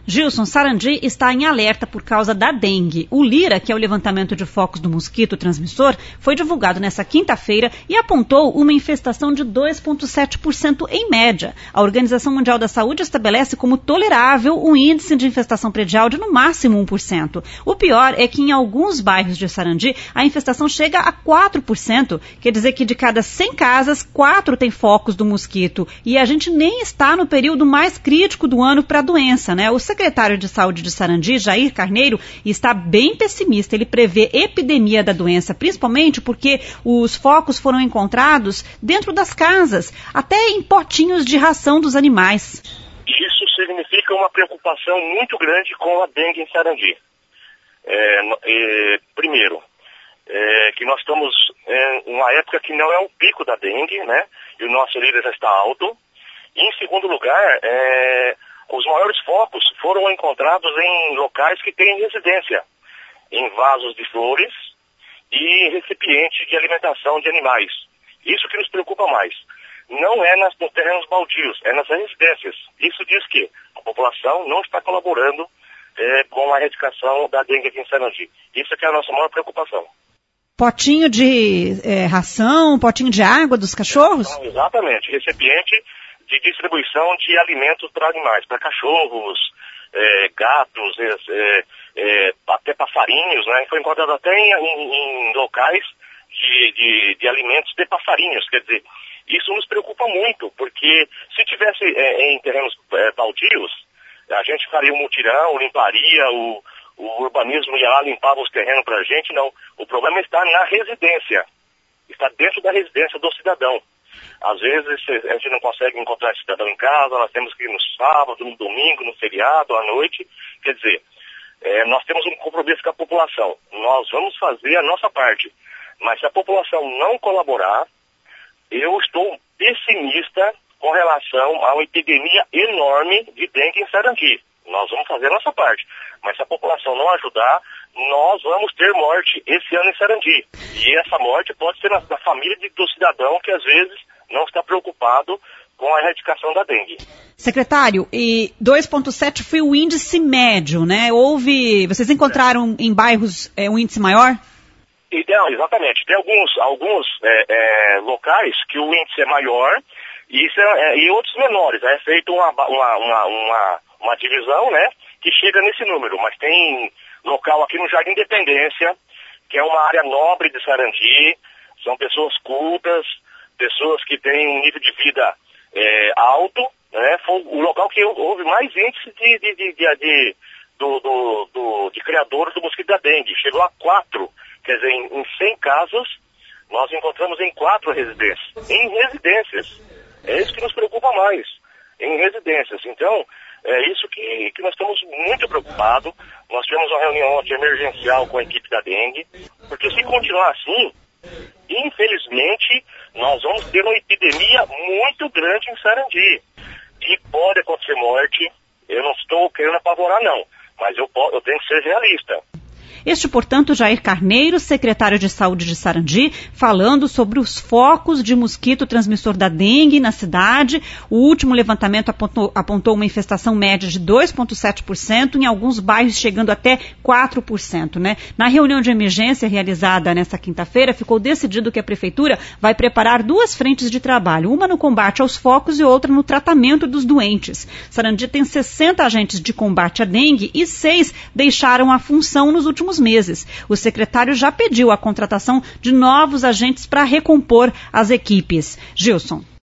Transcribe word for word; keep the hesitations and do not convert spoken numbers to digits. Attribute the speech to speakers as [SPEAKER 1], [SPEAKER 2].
[SPEAKER 1] Gilson, Sarandi está em alerta por causa da dengue. O Lira, que é o levantamento de focos do mosquito transmissor, foi divulgado nesta quinta-feira e apontou uma infestação de dois vírgula sete por cento em média. A Organização Mundial da Saúde estabelece como tolerável um índice de infestação predial de no máximo um por cento. O pior é que em alguns bairros de Sarandi a infestação chega a quatro por cento. Quer dizer que de cada cem casas, quatro têm focos do mosquito. E a gente nem está no período mais crítico do ano para a doença, né? O secretário de Saúde de Sarandi, Jair Carneiro, está bem pessimista. Ele prevê epidemia da doença, principalmente porque os focos foram encontrados dentro das casas, até em potinhos de ração dos animais.
[SPEAKER 2] Isso significa uma preocupação muito grande com a dengue em Sarandi. É, é, primeiro, é, que nós estamos em uma época que não é o pico da dengue, né? E o nosso líder já está alto. E, em segundo lugar, é, os maiores focos foram encontrados em locais que têm residência, em vasos de flores e recipiente de alimentação de animais. Isso que nos preocupa mais. Não é nas, nos terrenos baldios, é nas residências. Isso diz que a população não está colaborando é, com a erradicação da dengue aqui em Sarandi. Isso que é a nossa maior preocupação.
[SPEAKER 1] Potinho de é, ração, potinho de água dos cachorros?
[SPEAKER 2] Então, exatamente, recipiente de distribuição de alimentos para animais, para cachorros, é, gatos, é, é, até passarinhos, né? Foi encontrado até em, em, em locais de, de, de alimentos de passarinhos, quer dizer, isso nos preocupa muito, porque se tivesse é, em terrenos é, baldios, a gente faria um mutirão, limparia, o, o urbanismo ia lá, limpava os terrenos para a gente, não. O problema está na residência, está dentro da residência do cidadão. Às vezes a gente não consegue encontrar esse cidadão em casa, nós temos que ir no sábado, no domingo, no feriado, à noite. Quer dizer, é, nós temos um compromisso com a população. Nós vamos fazer a nossa parte. Mas se a população não colaborar, eu estou pessimista com relação a uma epidemia enorme de dengue em Sarandi. Nós vamos fazer a nossa parte. Mas se a população não ajudar, nós vamos ter morte esse ano em Sarandi. E essa morte pode ser na, na família de, do cidadão que às vezes não está preocupado com a erradicação da dengue.
[SPEAKER 1] Secretário, e dois vírgula sete foi o índice médio, né? Houve, vocês encontraram é. em bairros é, um índice maior?
[SPEAKER 2] Então, exatamente. Tem alguns, alguns é, é, locais que o índice é maior e, isso é, e outros menores. É feito uma, uma, uma, uma, uma divisão, né, que chega nesse número. Mas tem local aqui no Jardim Independência, que é uma área nobre de Sarandi, são pessoas cultas, pessoas que têm um nível de vida é, alto, né? Foi o local que houve mais índice de, de, de, de, de, do, do, do, de criadores do mosquito da dengue. Chegou a quatro. Quer dizer, em, em cem casos, nós encontramos em quatro residências. Em residências. É isso que nos preocupa mais. Em residências. Então, é isso que, que nós estamos muito preocupados. Nós tivemos uma reunião ontem emergencial com a equipe da dengue. Porque se continuar assim, infelizmente, nós vamos ter uma epidemia muito grande em Sarandi. E pode acontecer morte. Eu não estou querendo apavorar, não. Mas eu, eu tenho que ser realista.
[SPEAKER 1] Este, portanto, Jair Carneiro, secretário de Saúde de Sarandi, falando sobre os focos de mosquito transmissor da dengue na cidade. O último levantamento apontou, apontou uma infestação média de dois vírgula sete por cento, em alguns bairros chegando até quatro por cento, né? Na reunião de emergência realizada nesta quinta-feira, ficou decidido que a Prefeitura vai preparar duas frentes de trabalho, uma no combate aos focos e outra no tratamento dos doentes. Sarandi tem sessenta agentes de combate à dengue e seis deixaram a função nos últimos meses. O secretário já pediu a contratação de novos agentes para recompor as equipes. Gilson.